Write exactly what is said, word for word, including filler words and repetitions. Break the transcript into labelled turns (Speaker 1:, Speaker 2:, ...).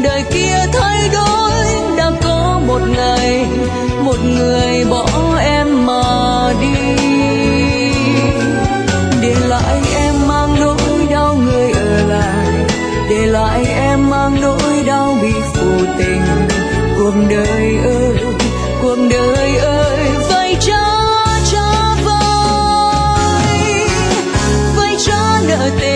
Speaker 1: dòng đời kia thay đổi. Đã có một ngày một người bỏ em mà đi, để lại em mang nỗi đau người ở lại, để lại em mang nỗi đau bị phụ tình. Cuộc đời ơi, cuộc đời ơi, vay trả trả vay, vay trả nợ tình.